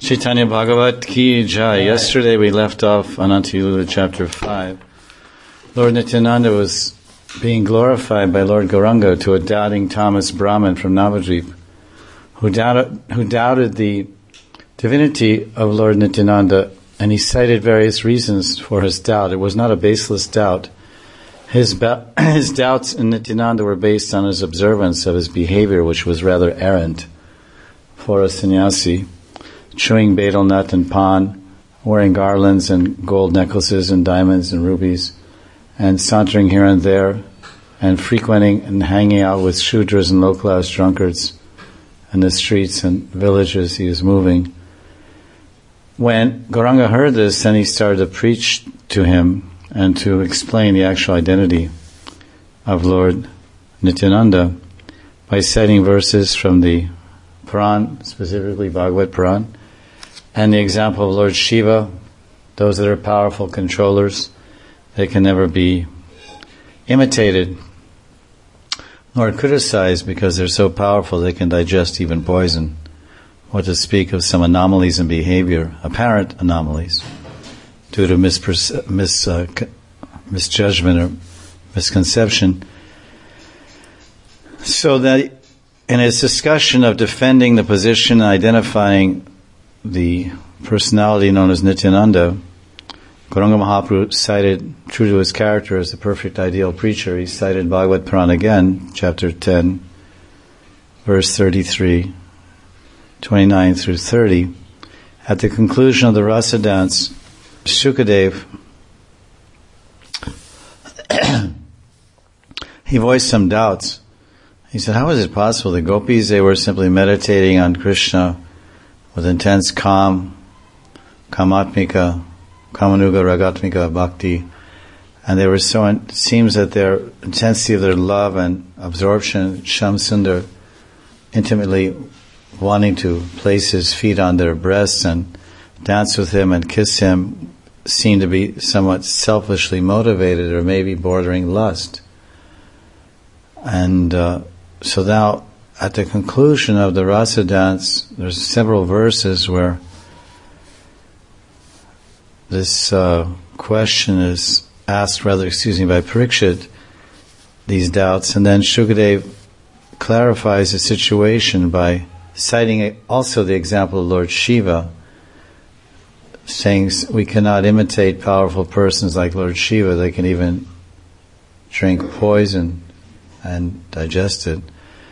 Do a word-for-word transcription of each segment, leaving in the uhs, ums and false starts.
Chaitanya Bhagavat Ki Jai. Yesterday we left off on Anantiyula chapter five. Lord Nityananda was being glorified by Lord Gauranga to a doubting Thomas Brahmin from Navadvip, who doubted, who doubted the divinity of Lord Nityananda, and he cited various reasons for his doubt. It was not a baseless doubt. His, ba- his doubts in Nityananda were based on his observance of his behavior, which was rather errant for a sannyasi, chewing betel nut and pan, wearing garlands and gold necklaces and diamonds and rubies, and sauntering here and there, and frequenting and hanging out with shudras and low-class drunkards in the streets and villages he was moving. When Gauranga heard this, then he started to preach to him and to explain the actual identity of Lord Nityananda by citing verses from the Puran, specifically Bhagavad Puran, and the example of Lord Shiva. Those that are powerful controllers, they can never be imitated nor criticized because they're so powerful they can digest even poison. What to speak of some anomalies in behavior, apparent anomalies, due to mispers- mis, uh, misjudgment or misconception. So that in his discussion of defending the position and identifying the personality known as Nityananda, Gauranga Mahaprabhu cited, true to his character as the perfect ideal preacher, he cited Bhagavad Puran again, chapter ten, verse thirty-three, twenty-nine through thirty. At the conclusion of the rasa dance, Shukadev, he voiced some doubts. He said, how is it possible? The gopis, they were simply meditating on Krishna with intense calm, kamatmika, kamanuga, ragatmika, bhakti, and they were so, it seems that their intensity of their love and absorption, Shamsundar, intimately wanting to place his feet on their breasts and dance with him and kiss him, seemed to be somewhat selfishly motivated or maybe bordering lust. And uh, so now, at the conclusion of the rasa dance, there's several verses where this uh, question is asked, rather, excuse me, by Parikshit, these doubts, and then Shukadev clarifies the situation by citing also the example of Lord Shiva, saying we cannot imitate powerful persons like Lord Shiva. They can even drink poison and digest it.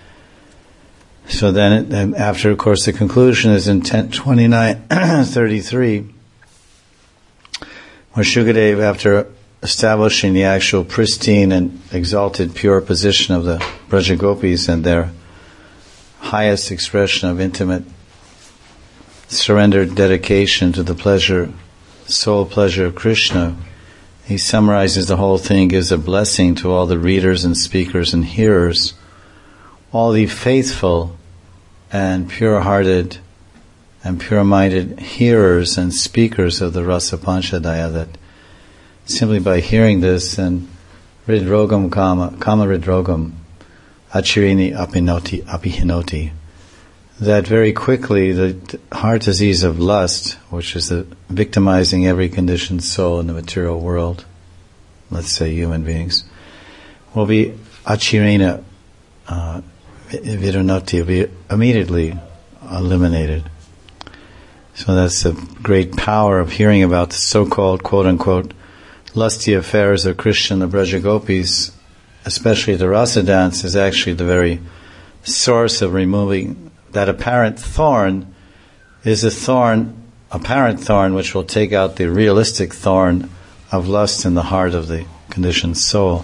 So then, then after, of course, the conclusion is in ten twenty-nine thirty-three, where Shukadev, after establishing the actual pristine and exalted pure position of the Braja Gopis and their highest expression of intimate surrendered dedication to the pleasure, soul pleasure of Krishna, he summarizes the whole thing, gives a blessing to all the readers and speakers and hearers, all the faithful and pure-hearted and pure-minded hearers and speakers of the Rasa Panchadaya, that simply by hearing this, and ridrogam kama, kama ridrogam, achirini apinoti, apihinoti, that very quickly the heart disease of lust, which is the victimizing every conditioned soul in the material world, let's say human beings, will be achirina, uh, viranoti, will be immediately eliminated. So that's the great power of hearing about the so-called, quote-unquote, lusty affairs of Krishna and the Braja Gopis, especially the rasa dance, is actually the very source of removing that apparent thorn. Is a thorn, apparent thorn, which will take out the realistic thorn of lust in the heart of the conditioned soul.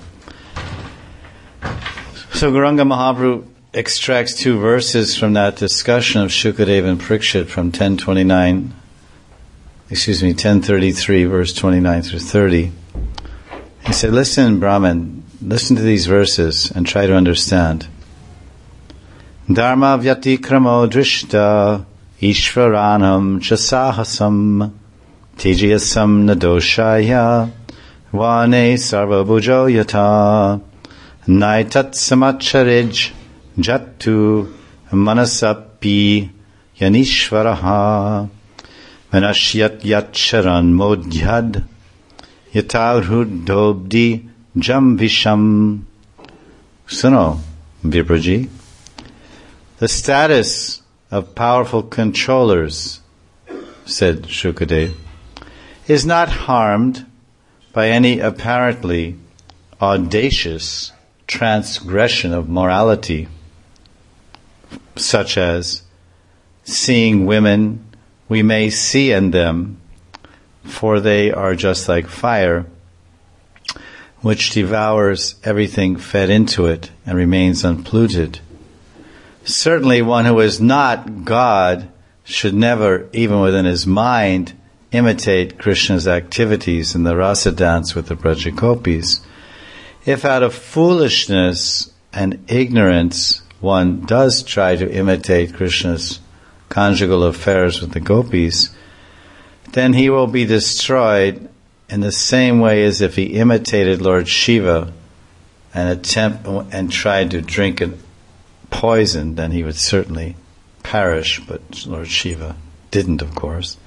So Gauranga Mahaprabhu extracts two verses from that discussion of Shukadev and Parikshit from ten twenty-nine, excuse me, ten thirty-three, verse twenty-nine through thirty. He said, listen, Brahman, listen to these verses and try to understand. Dharma vyati kramo drishta ishvaranam chasahasam tijiyasam nadoshaya vane sarvabhujo yata naitat samacharij jattu manasapi yanishvaraha Manashyat yatcharan modhyad yatarhud dobdi jam visham. Suno, Vipraji. The status of powerful controllers, said Shukadev, is not harmed by any apparently audacious transgression of morality, such as seeing women we may see in them, for they are just like fire, which devours everything fed into it and remains unpolluted. Certainly one who is not God should never, even within his mind, imitate Krishna's activities in the rasa dance with the Brajagopis. If out of foolishness and ignorance one does try to imitate Krishna's conjugal affairs with the gopis, then he will be destroyed in the same way as if he imitated Lord Shiva and attempt and tried to drink a poison, then he would certainly perish, but Lord Shiva didn't, of course.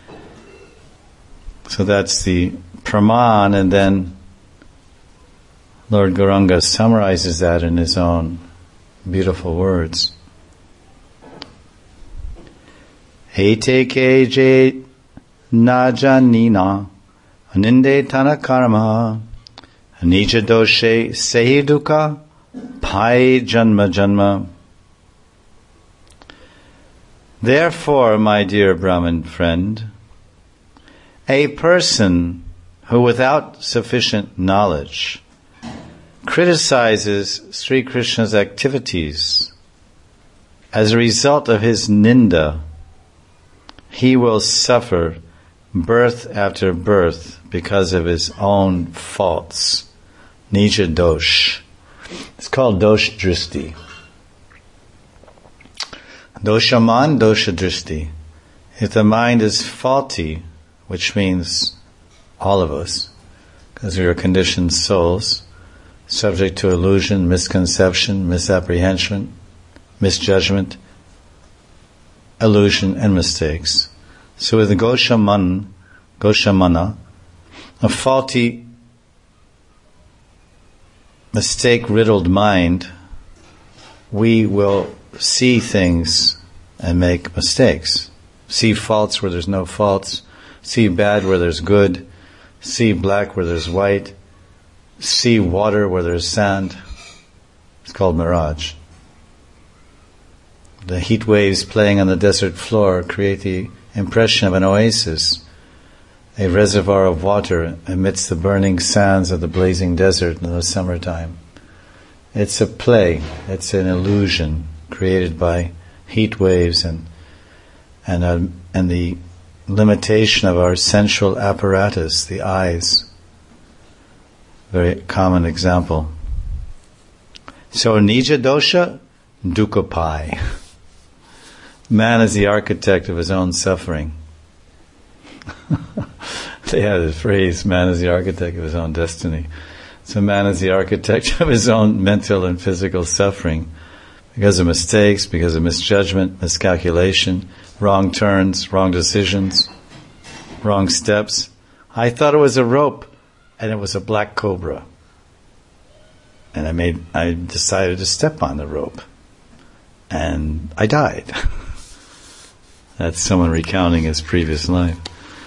So that's the praman, and then Lord Gauranga summarizes that in his own beautiful words. Ete keje najanina aninde tana karma anija doshe sehi dukkha pai janma janma. Therefore, my dear Brahmin friend, a person who without sufficient knowledge criticizes Sri Krishna's activities as a result of his ninda, he will suffer birth after birth because of his own faults. Nija dosh. It's called dosh dristi. Doshaman dosha dristi. If the mind is faulty, which means all of us, because we are conditioned souls, subject to illusion, misconception, misapprehension, misjudgment, illusion, and mistakes. So with the Goshaman, Goshamana, a faulty, mistake-riddled mind, we will see things and make mistakes. See faults where there's no faults, see bad where there's good, see black where there's white, see water where there's sand. It's called mirage. The heat waves playing on the desert floor create the impression of an oasis, a reservoir of water amidst the burning sands of the blazing desert in the summertime. It's a play, it's an illusion created by heat waves and and uh, and the limitation of our sensual apparatus, the eyes. Very common example. So nija dosha, dukkha pai. Man is the architect of his own suffering. They have the phrase, man is the architect of his own destiny. So man is the architect of his own mental and physical suffering because of mistakes, because of misjudgment, miscalculation, wrong turns, wrong decisions, wrong steps. I thought it was a rope and it was a black cobra. And I made, I decided to step on the rope. And I died. That's someone recounting his previous life.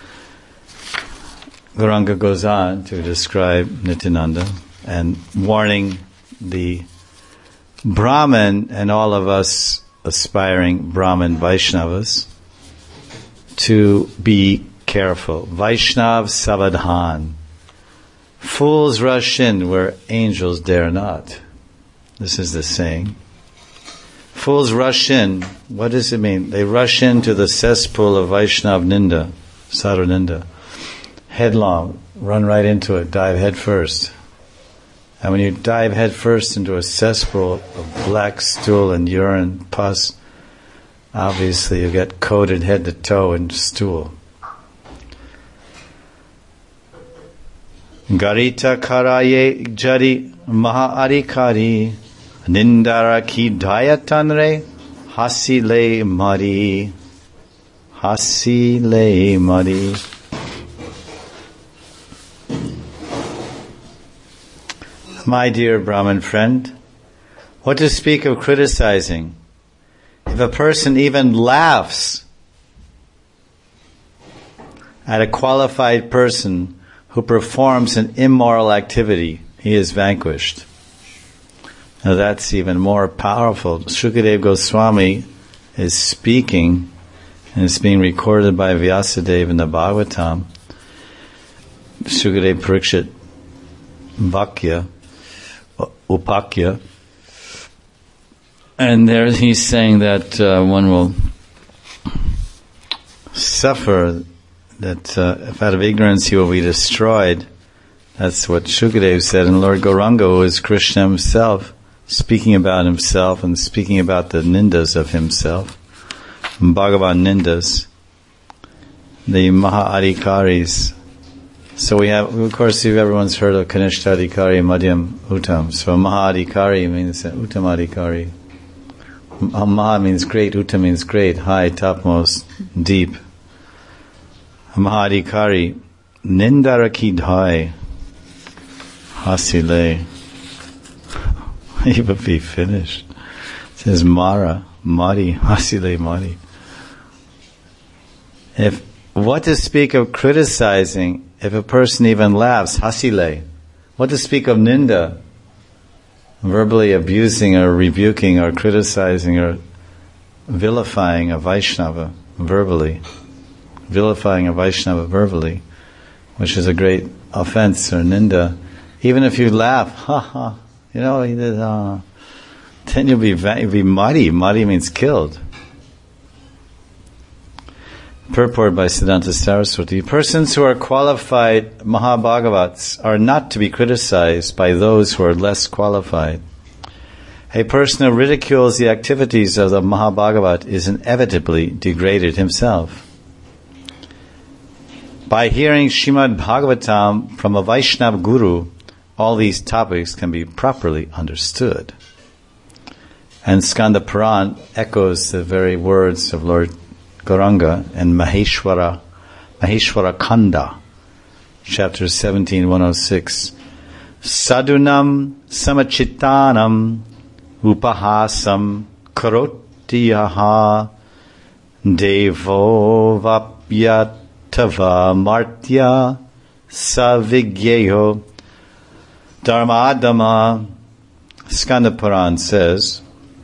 Gauranga goes on to describe Nityananda and warning the Brahmin and all of us aspiring Brahmin Vaishnavas to be careful. Vaishnav Savadhan. Fools rush in where angels dare not. This is the saying. Fools rush in. What does it mean? They rush into the cesspool of Vaishnav Ninda, Sadhu Ninda. Headlong. Run right into it. Dive head first. And when you dive head first into a cesspool of black stool and urine, pus, obviously you get coated head to toe in stool. Garita karaye jari mahaarikari nindara ki dayatanre hasile mari hasile madi. My dear Brahmin friend, what to speak of criticizing? If a person even laughs at a qualified person who performs an immoral activity, he is vanquished. Now that's even more powerful. Shukadeva Goswami is speaking, and it's being recorded by Vyasadeva in the Bhagavatam. Shukadeva Parikshit Vakya, Upakya. And there he's saying that uh, one will suffer, that uh, if out of ignorance he will be destroyed. That's what Shukadeva said. And Lord Gauranga, who is Krishna himself, speaking about himself and speaking about the nindas of himself, Bhagavan nindas, the Maha-adhikaris. So we have, of course, everyone's heard of Kanishta Adhikari, Madhyam, Uttam. So Maha-adhikari means Uttam Adhikari. Maha means great, Uttam means great, high, topmost, deep. Maha-adhikari, Nindaraki dhai, hasile. He would be finished. It says Mara, Mari, hasile Mari. If, what to speak of criticizing, if a person even laughs, hasile. What to speak of ninda, verbally abusing or rebuking or criticizing or vilifying a Vaishnava verbally, vilifying a Vaishnava verbally, which is a great offense or ninda. Even if you laugh, ha ha, you know, he did, uh, then you'll be, you'll be muddy. Muddy means killed. Purport by Siddhanta Saraswati. Persons who are qualified Mahabhagavats are not to be criticized by those who are less qualified. A person who ridicules the activities of the Mahabhagavat is inevitably degraded himself. By hearing Srimad Bhagavatam from a Vaishnava Guru, all these topics can be properly understood. And Skanda Puran echoes the very words of Lord Gauranga and Maheshwara, Maheshwara Kanda, chapter seventeen, one oh six. Sadunam samachitanam upahasam karotiyaha devo vapyatava martya savigyeyo dharmadama. Skanda Puran says,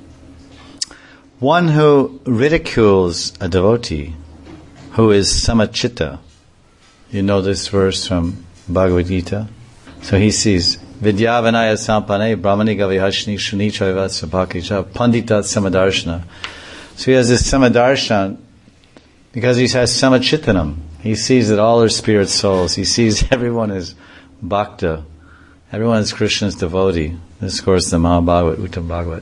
one who ridicules a devotee, who is samachitta. You know this verse from Bhagavad Gita? So he sees, Vidya Vinaya Sampane Brahmani Gavihashni Shuni Chaivat Sabhakicha Pandita Samadarshana. So he has this Samadarshana because he has Samachittanam. He sees that all are spirit souls. He sees everyone is Bhakta. Everyone is Krishna's devotee. This, of course, the Mahabhagavat, Uttam Bhagavat.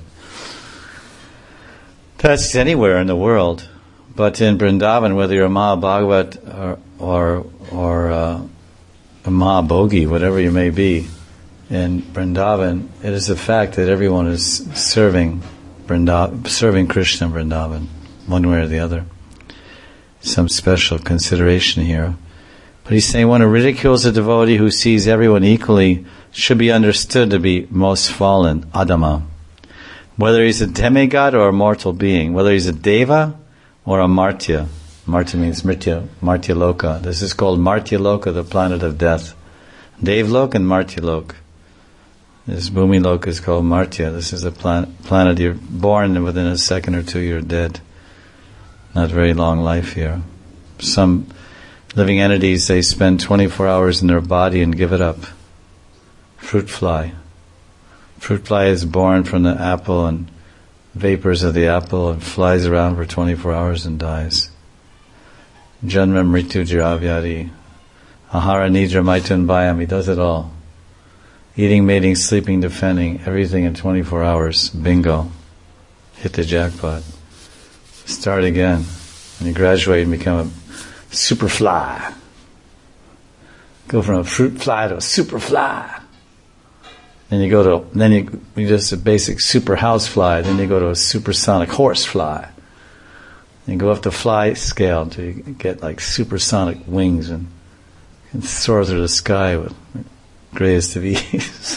That's anywhere in the world, but in Vrindavan, whether you're a Mahabhagavat or or, or uh, a Mahabhogi, whatever you may be, in Vrindavan, it is a fact that everyone is serving Vrindavan, serving Krishna in Vrindavan, one way or the other. Some special consideration here. But he's saying one who ridicules a devotee who sees everyone equally should be understood to be most fallen, Adama. Whether he's a demigod or a mortal being, whether he's a deva or a martya. Martya means mritya, martya loka. This is called martya loka, the planet of death. Devlok and martya lok. This Bhumi loka is called martya. This is a plan- planet you're born and within a second or two you're dead. Not very long life here. Some living entities, they spend twenty-four hours in their body and give it up. Fruit fly. Fruit fly is born from the apple and vapors of the apple and flies around for twenty-four hours and dies. Janma mritu jiravyadi. Ahara nidra maitun bhayam. He does it all. Eating, mating, sleeping, defending, everything in twenty-four hours. Bingo. Hit the jackpot. Start again. And you graduate and become a super fly. Go from a fruit fly to a super fly. Then you go to, then you, you just a basic super house fly, then you go to a supersonic horse fly. You go up the fly scale until you get like supersonic wings and, and soar through the sky with greatest of ease.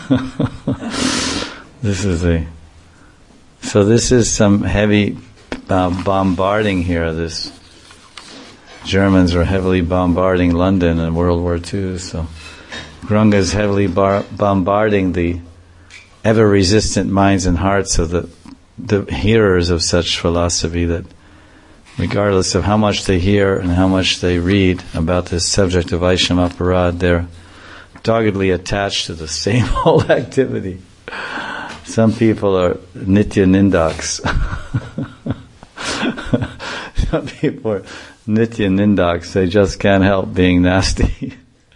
This is a so this is some heavy uh, bombarding here. This Germans are heavily bombarding London in World War Two. So Gauranga is heavily bar- bombarding the ever-resistant minds and hearts of the the hearers of such philosophy, that regardless of how much they hear and how much they read about this subject of Vaishnava Aparad, they're doggedly attached to the same old activity. Some people are Nitya Nindaks. Some people are Nitya Nindaks. They just can't help being nasty.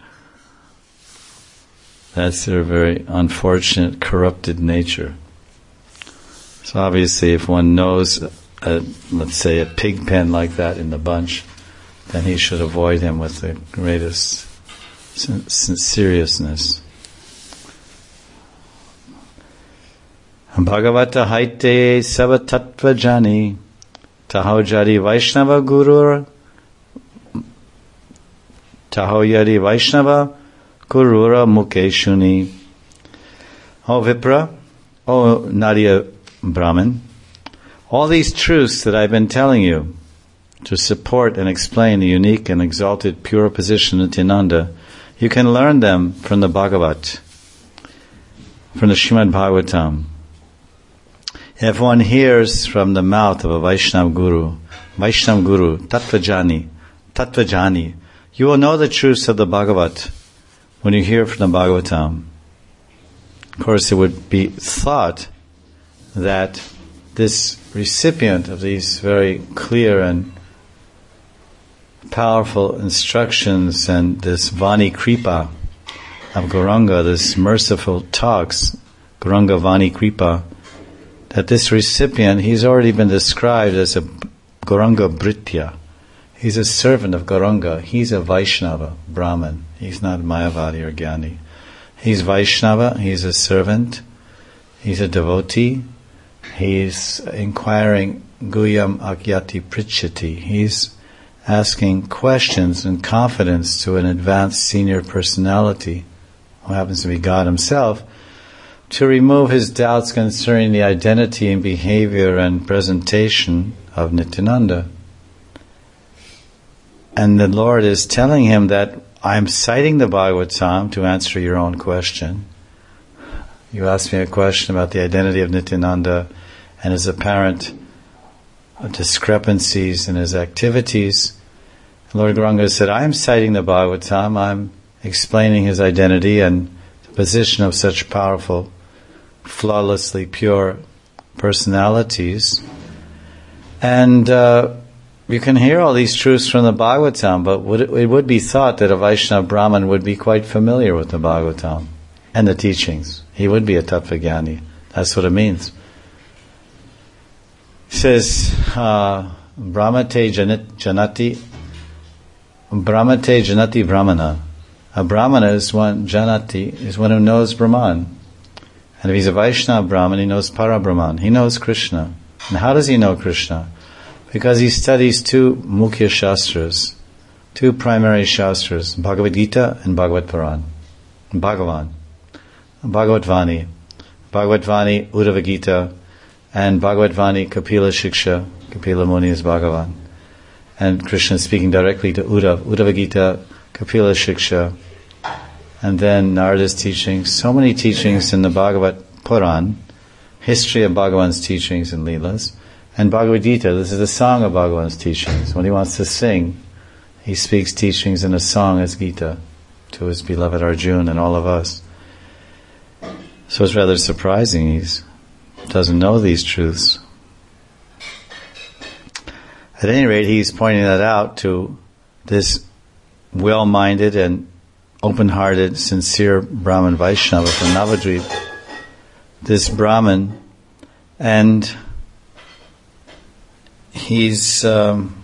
That's their very unfortunate, corrupted nature. So obviously, if one knows, a, let's say, a pig pen like that in the bunch, then he should avoid him with the greatest sin- seriousness. Bhagavata haite sabatattva jani taho jari Vaishnava gurur taho yari Vaishnava gurura mukeshuni. O Vipra, O Nadia Brahman, all these truths that I've been telling you to support and explain the unique and exalted pure position of Nityananda, you can learn them from the Bhagavat, from the Srimad Bhagavatam. If one hears from the mouth of a Vaishnava Guru, Vaishnava Guru, Tattvajani, Tattvajani, you will know the truths of the Bhagavat when you hear from the Bhagavatam. Of course, it would be thought that this recipient of these very clear and powerful instructions and this Vani Kripa of Gauranga, this merciful talks, Gauranga Vani Kripa, that this recipient, he's already been described as a Gauranga Bhritya. He's a servant of Gauranga. He's a Vaishnava, Brahman. He's not Mayavadi or Gyani. He's Vaishnava, he's a servant, he's a devotee, he's inquiring Guyam Agyati Pritchati. He's asking questions in confidence to an advanced senior personality, who happens to be God himself, to remove his doubts concerning the identity and behavior and presentation of Nityananda. And the Lord is telling him that I'm citing the Bhagavatam to answer your own question. You asked me a question about the identity of Nityananda and his apparent discrepancies in his activities. Lord Gauranga said, I'm citing the Bhagavatam, I'm explaining his identity and the position of such powerful, flawlessly pure personalities. And uh, you can hear all these truths from the Bhagavatam, but would it, it would be thought that a Vaishnava Brahman would be quite familiar with the Bhagavatam and the teachings. He would be a Tattvajnani. That's what it means. He says, uh, Brahmate janati, Brahmate janati brahmana. A Brahmana is one, janati, is one who knows Brahman. And if he's a Vaishnava Brahman, he knows Parabrahman. He knows Krishna. And how does he know Krishna? Because he studies two Mukhya Shastras, two primary Shastras, Bhagavad Gita and Bhagavad Puran. Bhagavan, Bhagavad Vani, Bhagavad Vani, Uddhava Gita, and Bhagavad Vani, Kapila Shiksha. Kapila Muni is Bhagavan. And Krishna is speaking directly to Uddhava, Uddhava Gita, Kapila Shiksha. And then Narada's teachings, so many teachings in the Bhagavad Puran, history of Bhagavan's teachings and Leelas. And Bhagavad Gita, this is a song of Bhagavan's teachings. When he wants to sing, he speaks teachings in a song as Gita to his beloved Arjuna and all of us. So it's rather surprising he doesn't know these truths. At any rate, he's pointing that out to this well-minded and open-hearted, sincere Brahman Vaishnava from Navadvip, this Brahman, and he's um,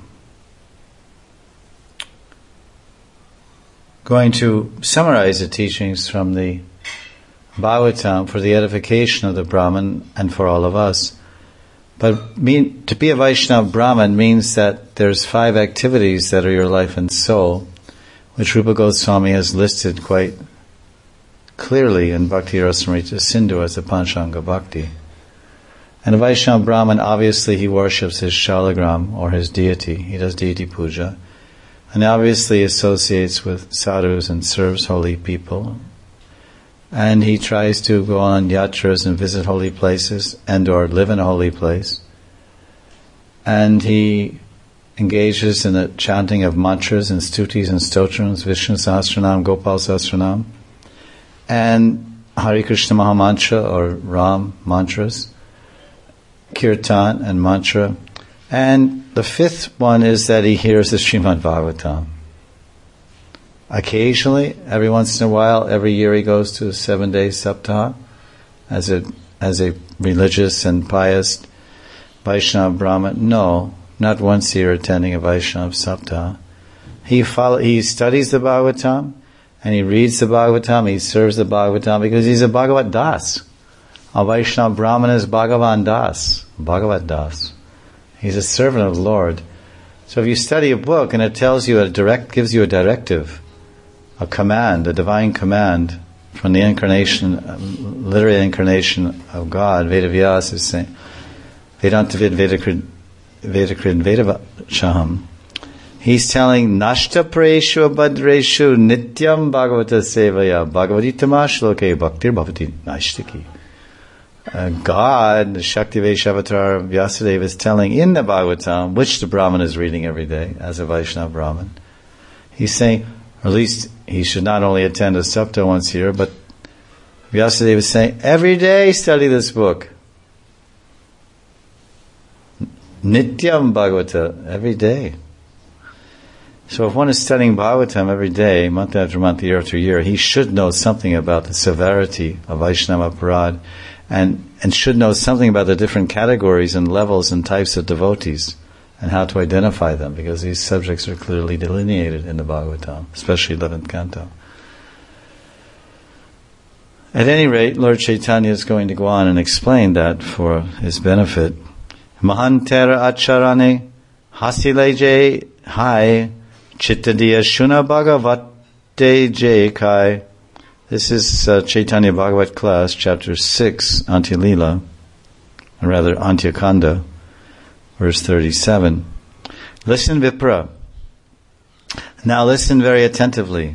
going to summarize the teachings from the Bhagavatam for the edification of the Brahman and for all of us. But mean, to be a Vaishnava Brahmin means that there's five activities that are your life and soul, which Rupa Goswami has listed quite clearly in Bhakti Rasamrita Sindhu as a Panchanga Bhakti. And a Vaishnava Brahmin, obviously he worships his shalagram or his deity. He does deity puja. And obviously associates with sadhus and serves holy people. And he tries to go on yatras and visit holy places and or live in a holy place. And he engages in the chanting of mantras and stutis and stotrams, Vishnu Sahasranam, Gopal Sahasranam, and Hare Krishna Mahamantra or Ram mantras, kirtan and mantra. And the fifth one is that he hears the Srimad Bhagavatam. Occasionally, every once in a while, every year he goes to a seven-day saptah as a as a religious and pious Vaishnava Brahmin. No, not once a year attending a Vaishnava saptah. He follow, he studies the Bhagavatam and he reads the Bhagavatam. He serves the Bhagavatam because he's a Bhagavat Das. A Vaishnava Brahmin is Bhagavan Das, Bhagavat Das. He's a servant of the Lord. So if you study a book and it tells you a direct, gives you a directive, a command, a divine command from the incarnation, literary incarnation of God, Vedavyas is saying, Vedanta Vid Vedakrid Vedakrid Vedavachaham. He's telling Nashta Preshu Abhadreshu Nityam Bhagavata Sevaya Bhagavaditamah Shloke Bhaktir Bhavati Nashtiki. Uh, God, the Shakti Vaishavatar Vyasadeva is telling in the Bhagavatam, which the Brahman is reading every day as a Vaishnava Brahmin, he's saying, or at least he should not only attend a sapta once a year, but Vyasadeva is saying, every day study this book. Nityam Bhagavata, every day. So if one is studying Bhagavatam every day, month after month, year after year, he should know something about the severity of Vaishnava Aparad, and, and should know something about the different categories and levels and types of devotees, and how to identify them, because these subjects are clearly delineated in the Bhagavatam, especially eleventh canto. At any rate, Lord Chaitanya is going to go on and explain that for his benefit. Mahantera acharane hasileje hai chittadiya shuna bhagavate jay kai. This is uh, Chaitanya Bhagavat class, chapter six, Antya Lila, or rather Antya Kanda, verse thirty-seven. Listen, Vipra. Now listen very attentively.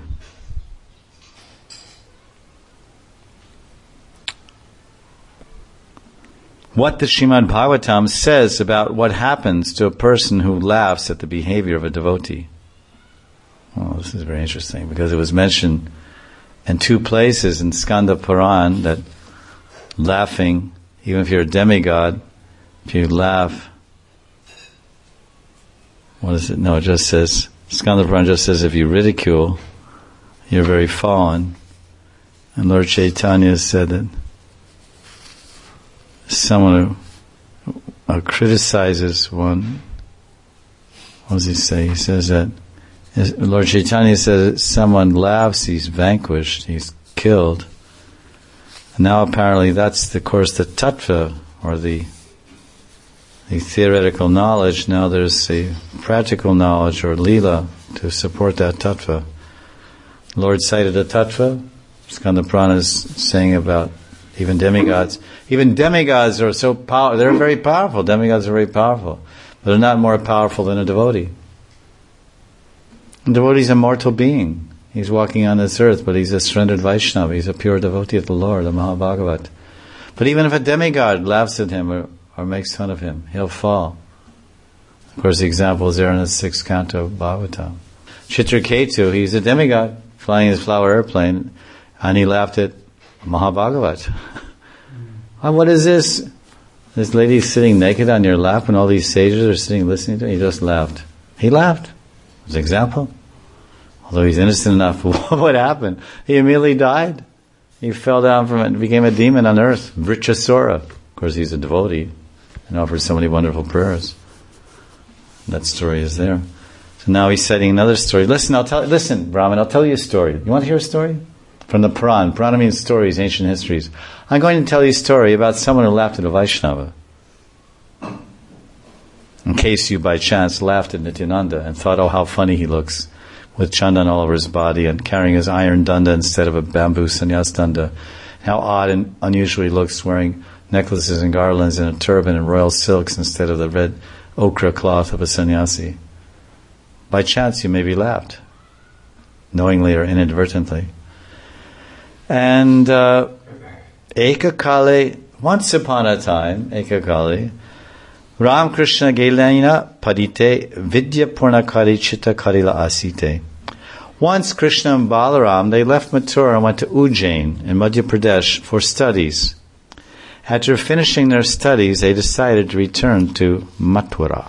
What the Srimad Bhagavatam says about what happens to a person who laughs at the behavior of a devotee. Well, this is very interesting because it was mentioned in two places in Skanda Puran that laughing, even if you're a demigod, if you laugh, what is it? No, it just says, Skanda Puran just says if you ridicule, you're very fallen. And Lord Chaitanya said that someone who uh, criticizes one, what does he say? He says that Lord Chaitanya says that someone laughs, he's vanquished, he's killed. And now apparently that's the course, the tattva, or the the theoretical knowledge. Now there's the practical knowledge, or lila, to support that tattva. Lord cited a tattva. Skanda Purana is saying about even demigods. Even demigods are so powerful. They're very powerful. Demigods are very powerful. But they're not more powerful than a devotee. A devotee is a mortal being. He's walking on this earth, but he's a surrendered Vaishnava. He's a pure devotee of the Lord, the Mahabhagavat. But even if a demigod laughs at him or, or makes fun of him, he'll fall. Of course, the example is there in the sixth canto of Bhagavatam. Chitraketu, he's a demigod, flying his flower airplane, and he laughed at Mahabhagavat. Oh, what is this? This lady sitting naked on your lap and all these sages are sitting listening to him. He just laughed. He laughed. As an example. Although he's innocent enough, what happened? He immediately died. He fell down from it and became a demon on earth. Vritrasura. Of course, he's a devotee and offers so many wonderful prayers. That story is there. So now he's citing another story. Listen, I'll tell. Listen, Brahman, I'll tell you a story. You want to hear a story? From the Puran. Purana means stories, ancient histories. I'm going to tell you a story about someone who laughed at a Vaishnava. In case you by chance laughed at Nityananda and thought, oh, how funny he looks, with chandan all over his body and carrying his iron danda instead of a bamboo sannyas danda. How odd and unusual he looks wearing necklaces and garlands and a turban and royal silks instead of the red ochre cloth of a sannyasi. By chance you maybe laughed, knowingly or inadvertently. And uh, Ekakale, once upon a time, Ekakale, Ram Krishna Gelena Padite Vidya Purnakari Chitta Karila Asite. Once Krishna and Balaram, they left Mathura and went to Ujjain in Madhya Pradesh for studies. After finishing their studies, they decided to return to Mathura.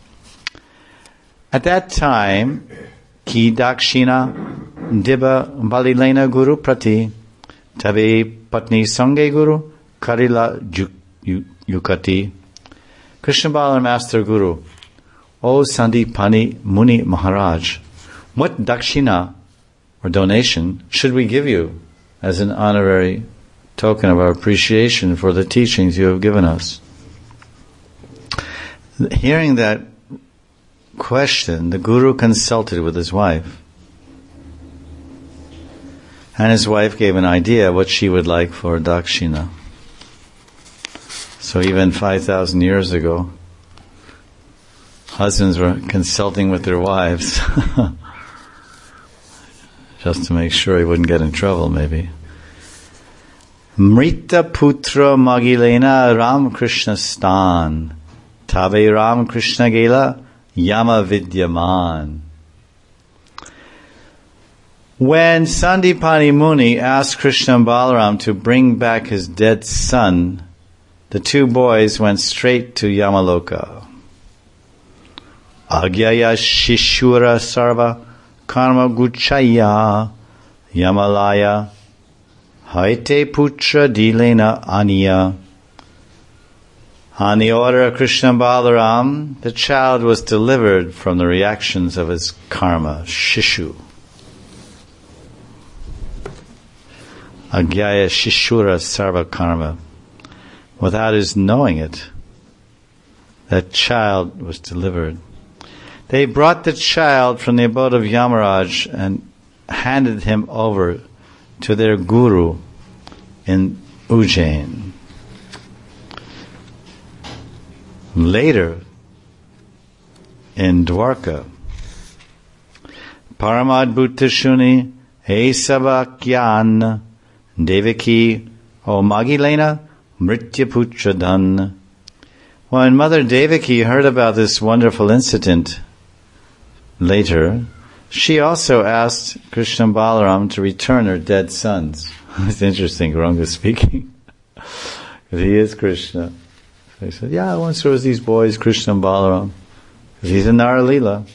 At that time, Ki Dakshina Dibba Balilena Guru Prati Tabe Patni Sange Guru Karila Yukati. Krishna Balaram asked their Guru, O Sandipani Muni Maharaj, what dakshina or donation should we give you as an honorary token of our appreciation for the teachings you have given us? Hearing that question, the Guru consulted with his wife. And his wife gave an idea what she would like for dakshina. So even five thousand years ago, husbands were consulting with their wives just to make sure he wouldn't get in trouble, maybe. Mrita putra magilena Ram Krishna stan tabe Ram Krishna gela yama vidyaman. When Sandipani Muni asked Krishna and Balaram to bring back his dead son, the two boys went straight to Yamaloka. Agyaya Shishura Sarva Karma Guchaya Yamalaya Haite Putra Dilena Aniya. On the order of Krishna and Balaram, the child was delivered from the reactions of his karma, Shishu. Agyaya Shishura Sarva Karma. Without his knowing it, that child was delivered. They brought the child from the abode of Yamaraj and handed him over to their guru in Ujjain. Later, in Dwarka, Paramadbhuta Shuni Esavakyan Devaki O Magilena Mrityaputra Dhan. When Mother Devaki heard about this wonderful incident later, she also asked Krishna and Balaram to return her dead sons. It's interesting, Gauranga speaking. He is Krishna. So he said, yeah, once there was these boys, Krishna and Balaram. He's in Naralila.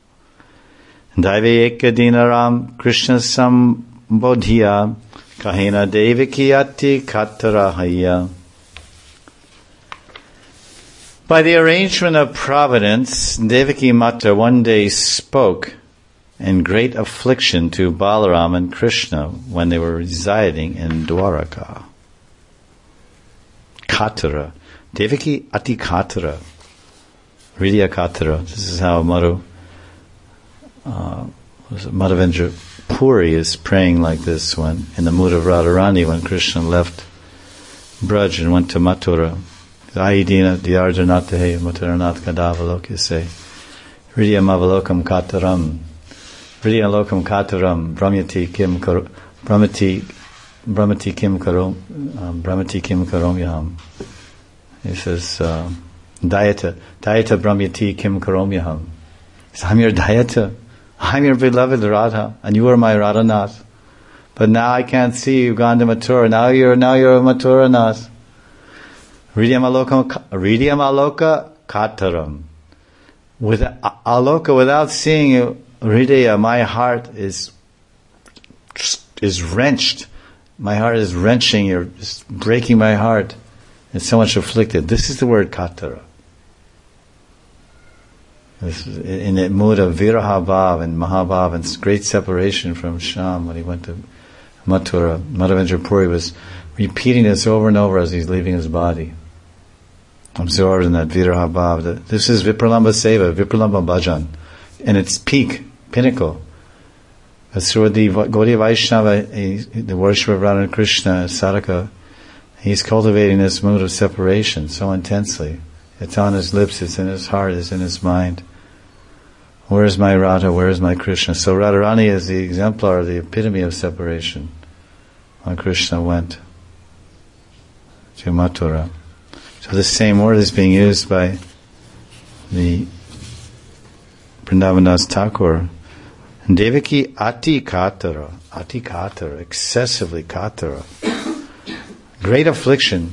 Daive Ekadinaram Krishna Sambodhiya Kahena Devaki Ati Katarahaya. By the arrangement of providence, Devaki Mata one day spoke in great affliction to Balaram and Krishna when they were residing in Dwaraka. Katara. Devaki Ati Katara. Hridaya Katara. This is how Madhu, uh, Madhavendra Puri is praying like this when in the mood of Radharani when Krishna left Braj and went to Mathura. Ayidina Diyarjanatahe Mathuranath Kadavalok, you say. Hridaya Mavalokam Kataram. Hridaya Lokam Kataram. Brahmati Kim Karo. Brahmati Brahmati Kim Karom. Um, Brahmati Kim Karomyaham. He says, uh, Dayata. Dayata Brahmati Kim Karomyaham. He says, I'm your Dayata. I'm your beloved Radha, and you are my Radhanath. But now I can't see you, you've gone to Mathura. Now you're, now you're a Mathuranath. Hridaya Aloka Kataram. With Aloka, without seeing you, Hridaya, my heart is is wrenched. My heart is wrenching. You're just breaking my heart. It's so much afflicted. This is the word Katara. This is in the mood of Viraha Bhav and Mahabhav and great separation from Shyam when he went to Mathura. Madhavendra Puri was repeating this over and over as he's leaving his body. absorbed in that Viraha Bhav. This is Vipralamba Seva, Vipralamba Bhajan, in its peak, pinnacle. As through the Gaudiya Vaishnava, he, the worship of Radha and Krishna, Sadhaka, he's cultivating this mood of separation so intensely. It's on his lips, it's in his heart, it's in his mind. Where is my Radha? Where is my Krishna? So Radharani is the exemplar, the epitome of separation. When Krishna went to Mathura. So the same word is being used by the Vrindavan Das Thakur. Devaki ati katara, ati katara, excessively katara. Great affliction.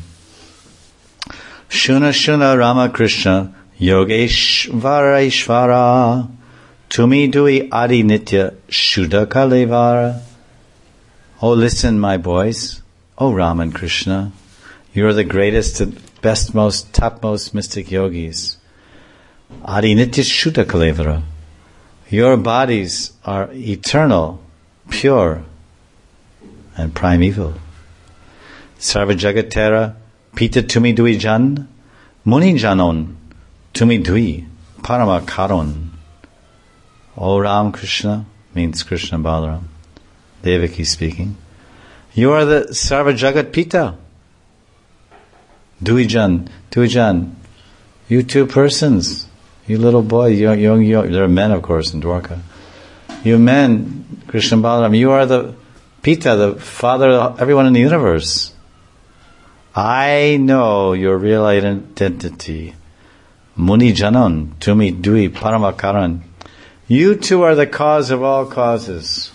Shuna shuna Rama Krishna, Yogeshvara Ishvara, Tumi dui adi nitya, Shuddha kalevara. Oh, listen, my boys. Oh, Rama and Krishna, you are the greatest and best, most, topmost mystic yogis. Adi nitya Shuddha kalevara. Your bodies are eternal, pure, and primeval. Sarva Jagatera, Pita Tumi Dui Jan, Muni Janon, Tumi Dui, Parama Karon. O Ram Krishna, means Krishna Balaram, Devaki speaking. You are the Sarva Jagat Pita. Dui Jan, Dui Jan, you two persons. You little boy, young, young, young, there are men, of course, in Dwarka. You men, Krishna Balaram, you are the Pita, the father of everyone in the universe. I know your real identity. Muni Janan, Tumi Dui Paramakaran. You two are the cause of all causes.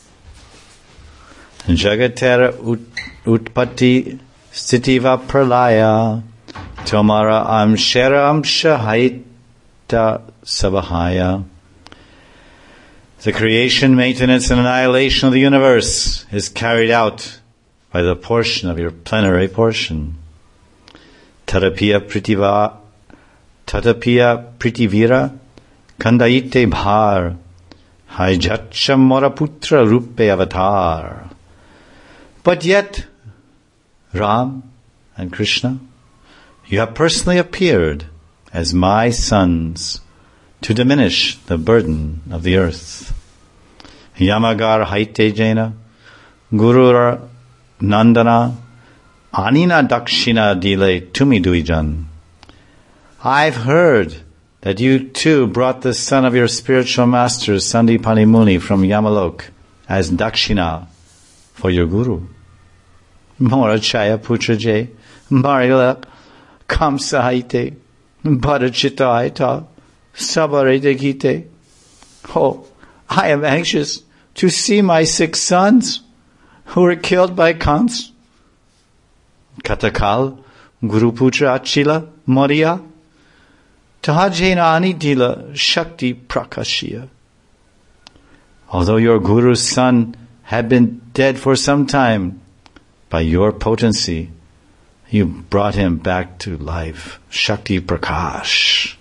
Jagatera Utpatti Stitiva Pralaya Tomara Amshera Amshahait Sabahaya. The creation, maintenance, and annihilation of the universe is carried out by the portion of your plenary portion. Tadapiya Pritiva Tadapiya Pritivira Kandaite Bhar Haijacha Moraputra Rupe Avatar. But yet, Ram and Krishna, you have personally appeared as my sons, to diminish the burden of the earth. Yamagar haite jena, gurura nandana, anina dakshina dile tumi duijan. I've heard that you too brought the son of your spiritual master, Sandipani Muni, from Yamalok as dakshina for your guru. Morachaya putraje, marila kamsa haite, Bharachita aita, sabarete gite. Oh, I am anxious to see my six sons who were killed by Kans. Katakal, Guruputra Achila, Maria, Tahajena Anidila, Shakti Prakashya. Although your Guru's son had been dead for some time, by your potency, you brought him back to life. Shakti Prakash.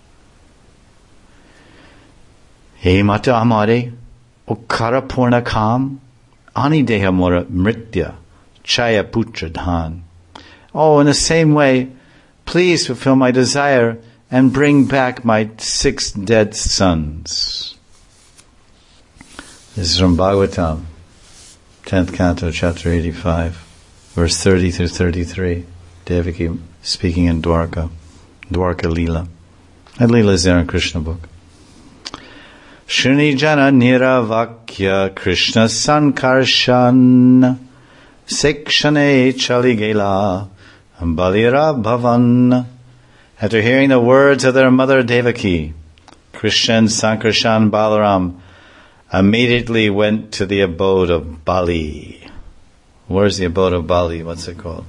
He mata amare ukara purna kam ani deha mora mritya chaya putra dhan. Oh, in the same way, please fulfill my desire and bring back my six dead sons. This is from Bhagavatam, tenth canto, chapter eighty-five, verse thirty through thirty-three. Devaki speaking in Dwarka, Dwarka Leela. That Leela is there in Krishna book. Shrini Jana Niravakya Krishna Sankarshan Sekshane Chaligela Balira Bhavan. After hearing the words of their mother Devaki, Krishna and Sankarshan Balaram immediately went to the abode of Bali. Where's the abode of Bali? What's it called?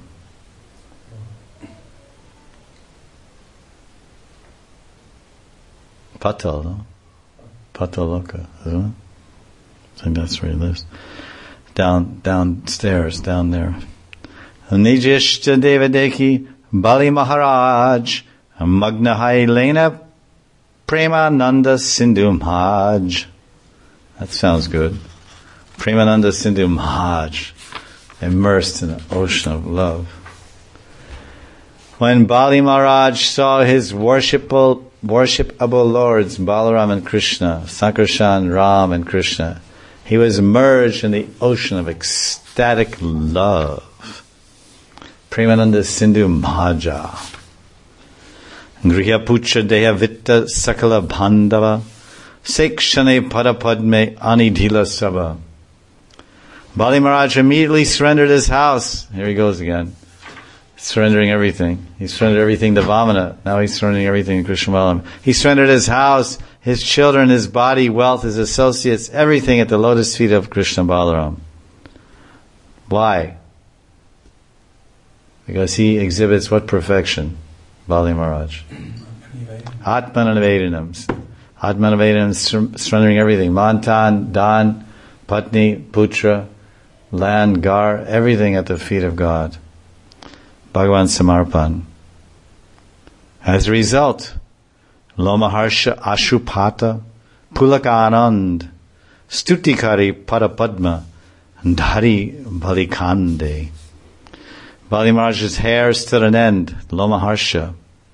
Patal, no? Pataloka, isn't it? I think that's where he lives. Down, downstairs, down there. Nijishta Devadeki Bali Maharaj Magnahai Lena Premananda Sindhu Maharaj. That sounds good. Premananda Sindhu Maharaj, immersed in an ocean of love. When Bali Maharaj saw his worshipable, worshipable lords, Balaram and Krishna, Sankarshan, Ram and Krishna, he was merged in the ocean of ecstatic love. Premananda Sindhu Mahaja. Griha Pucha Deha Vitta Sakala Bandhava Sekshane Parapadme Anidhila Sabha. Bali Maharaj immediately surrendered his house. Here he goes again. Surrendering everything. He surrendered everything to Vamana. Now he's surrendering everything to Krishna Balaram. He surrendered his house, his children, his body, wealth, his associates, everything at the lotus feet of Krishna Balaram. Why? Because he exhibits what perfection? Bali Maharaj. Atmanavadanam. Atmanavadanam, surrendering everything. Mantan, Dan, Patni, Putra, land, Gar, everything at the feet of God. Bhagavan Samarpan. As a result, Lomaharsha Ashupata, Pulaka Anand, Stutikari Parapadma, Dhari Balikande. Bali Maharaj's hair stood an end, Lomaharsha.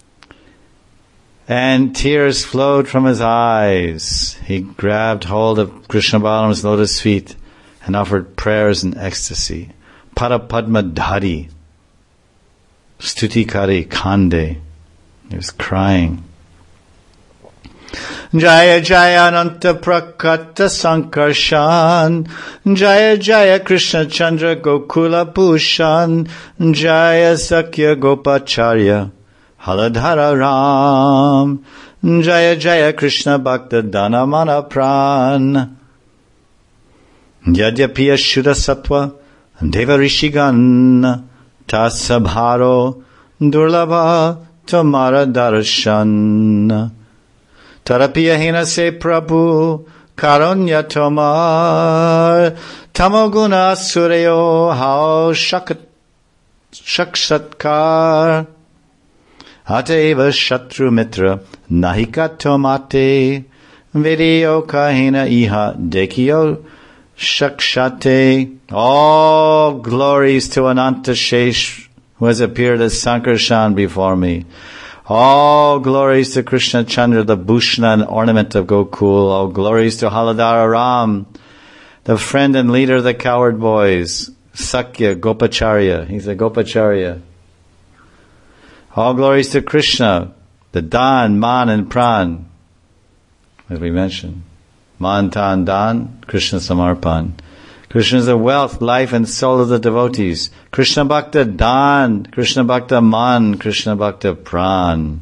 And tears flowed from his eyes. He grabbed hold of Krishna Balaram's lotus feet and offered prayers in ecstasy. Parapadma Dhari. Stutikari Kande. He was crying. Jaya Jaya Ananta Prakata Sankarshan, Jaya Jaya Krishna Chandra Gokula Pushan, Jaya Sakya Gopacharya Haladhara Ram, Jaya Jaya Krishna Bhakta Dana Mana Pran, Yadyapiya Shuddha Sattva Deva Rishigan Tasabharo Durlabha Tamara Darshan. Tarapiya hina se Prabhu Karunya Tomar Tamoguna Suryo Hao Shakshatkar Ateva Shatru Mitra Nahika Tomate Video Kahina Iha Dekio Shakshate. All glories to Ananta Shesh who has appeared as Sankarshan before me. All glories to Krishna Chandra, the Bhushna and ornament of Gokul. All glories to Haladhara Ram, the friend and leader of the coward boys. Sakya, Gopacharya. He's a Gopacharya. All glories to Krishna, the Dan, Man and Pran. As we mentioned. Man, Tan, Dan, Krishna Samarpan. Krishna is the wealth, life and soul of the devotees. Krishna Bhakta Dan, Krishna Bhakta Man, Krishna Bhakta Pran.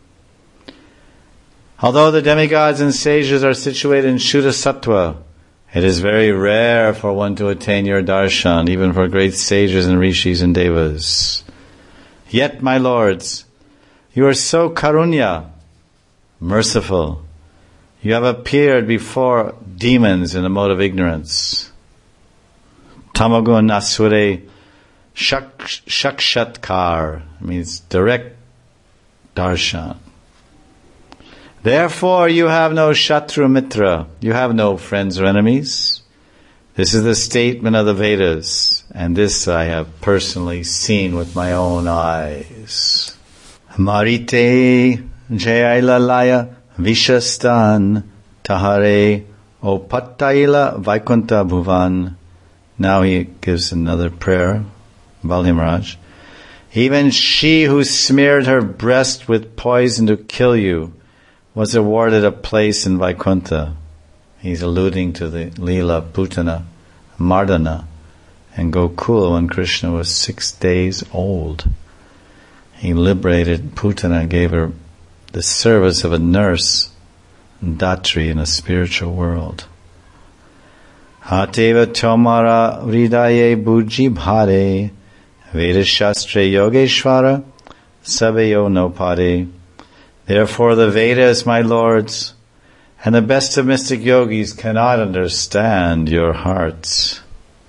Although the demigods and sages are situated in Shuddha Sattva, it is very rare for one to attain your darshan, even for great sages and rishis and devas. Yet, my lords, you are so karunya, merciful. You have appeared before demons in a mode of ignorance. Tamagun Asure shak, Shakshatkar means direct darshan. Therefore you have no Shatru Mitra, you have no friends or enemies. This is the statement of the Vedas, and this I have personally seen with my own eyes. Marite Jayailalaya Vishastan Tahare Opataila Vaikunta Bhuvan. Now he gives another prayer, Bali Maharaj. Even she who smeared her breast with poison to kill you was awarded a place in Vaikunta. He's alluding to the Leela, Putana, Mardana, and Gokula when Krishna was six days old. He liberated Putana and gave her the service of a nurse, Datri, in a spiritual world. Hateva tomara hridaye buji bhare Veda shastre yogeshvara sabayo no pare. Therefore the Vedas, my lords, and the best of mystic yogis cannot understand your hearts.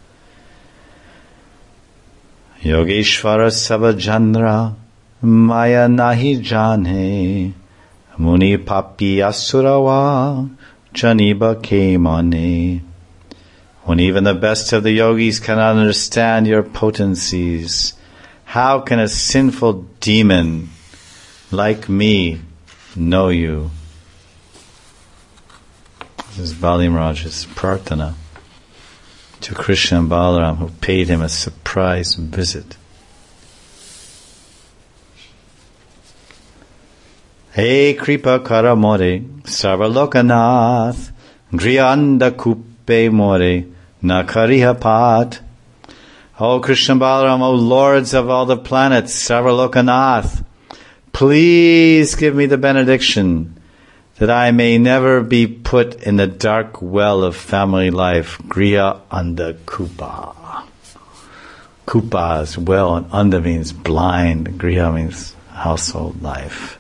Yogeshvara sabajandra maya nahi jane muni papi asurawa janiba ke mane. When even the best of the yogis cannot understand your potencies, how can a sinful demon like me know you? This is Bali Maharaj's prarthana to Krishna and Balaram, who paid him a surprise visit. Hey Kripa Kara More, Sarvalokanath, Griyanda Kuppe More, Nakariha Pat. O Krishna Balaram, O lords of all the planets, Sarvalokanath, please give me the benediction that I may never be put in the dark well of family life, Griya Anda Kupa. Kupa is well, and Anda means blind, Griya means household life.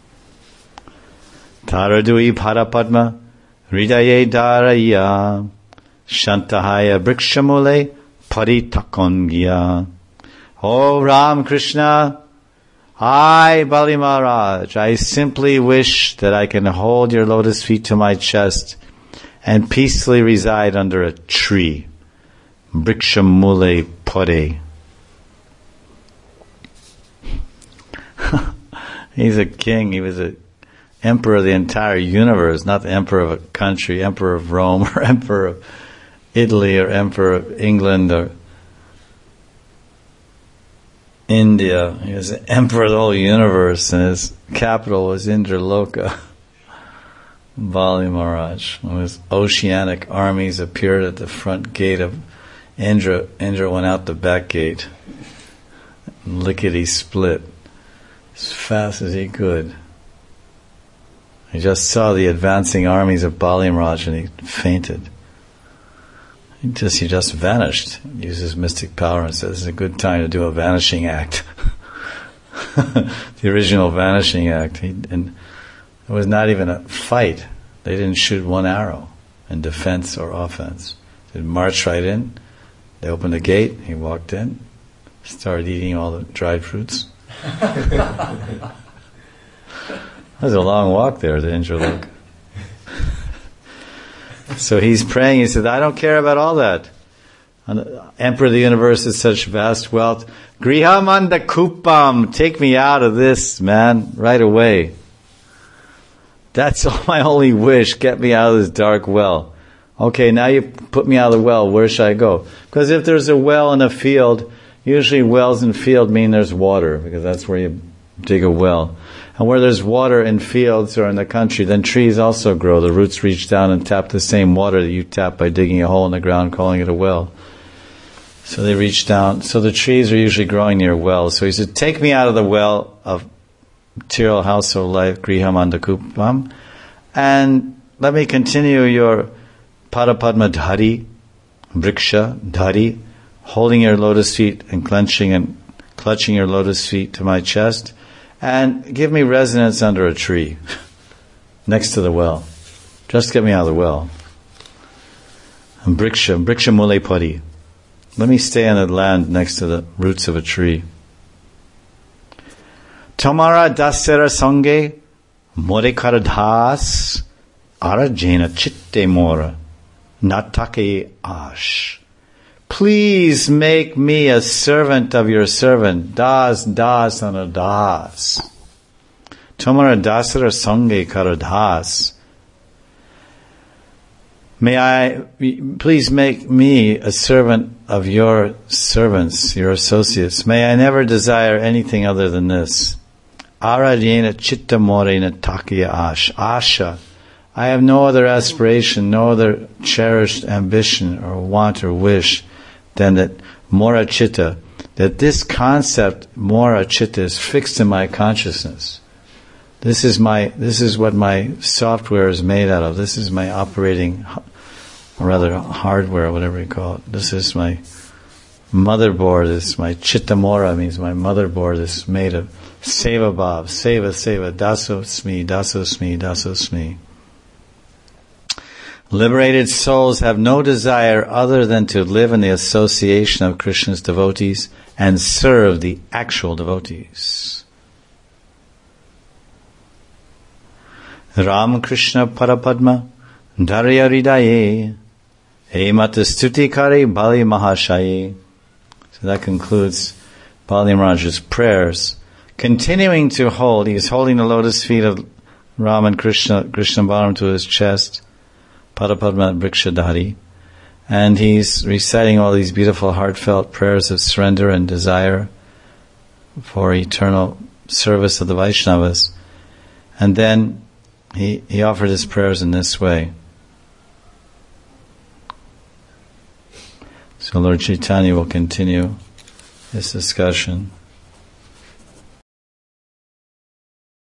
Taradui Parapadma, Hridaye Daraya, Shantahaya Brikshamule, Paritakongya. O Ram Krishna, I, Bali Maharaj, I simply wish that I can hold your lotus feet to my chest and peacefully reside under a tree. Brikshamule Pare. He's a king, he was a emperor of the entire universe, not the emperor of a country, emperor of Rome, or emperor of Italy, or emperor of England, or India. He was the emperor of the whole universe, and his capital was Indraloka. Bali Maharaj. When his oceanic armies appeared at the front gate of Indra, Indra went out the back gate. Lickety split as fast as he could. He just saw the advancing armies of Bali Maharaj and he fainted. He just he just vanished. He used his mystic power and said, "This is a good time to do a vanishing act." The original vanishing act. He, and it was not even a fight. They didn't shoot one arrow in defense or offense. They marched right in. They opened the gate. He walked in, started eating all the dried fruits. It was a long walk there to Indraloka. So he's praying, he said, I don't care about all that. The Emperor of the universe is such vast wealth. Grihamanda Kupam, take me out of this, man, right away. That's my only wish, get me out of this dark well. Okay, now you put me out of the well, where should I go? Because if there's a well in a field, usually wells in field mean there's water, because that's where you dig a well. And where there's water in fields or in the country, then trees also grow. The roots reach down and tap the same water that you tap by digging a hole in the ground, calling it a well. So they reach down. So the trees are usually growing near wells. So he said, take me out of the well of material household life, Grihamanda Kupam, and let me continue your Parapadma Dhari, Briksha Dhari, holding your lotus feet and clenching and clutching your lotus feet to my chest, and give me residence under a tree next to the well. Just get me out of the well. And Briksha, Briksha Mule Pari. Let me stay on the land next to the roots of a tree. Tomara dasera sange more karadhas arajena chitte mora natake ash. Please make me a servant of your servant. Das, das, and a das. Tomara dasara sange karadhas. May I, please make me a servant of your servants, your associates. May I never desire anything other than this. Arajena chitta morena takiya ash. Asha. I have no other aspiration, no other cherished ambition or want or wish than that mora chitta, that this concept mora chitta is fixed in my consciousness. This is my, this is what my software is made out of. This is my operating, or rather hardware, whatever you call it. This is my motherboard. This is my chitta mora, means my motherboard is made of seva bhav, seva, seva, dasosmi, dasosmi, dasosmi. Liberated souls have no desire other than to live in the association of Krishna's devotees and serve the actual devotees. Ram Krishna Parapadma Darya Ridaye Emata Stuti Kare Bali Mahashaye. So that concludes Balaji Maharaj's prayers, continuing to hold, he is holding the lotus feet of Ram and Krishna, Krishna Balaram to his chest, Padapadma Brikshadhari, and he's reciting all these beautiful heartfelt prayers of surrender and desire for eternal service of the Vaishnavas. And then he, he offered his prayers in this way. So Lord Chaitanya will continue this discussion.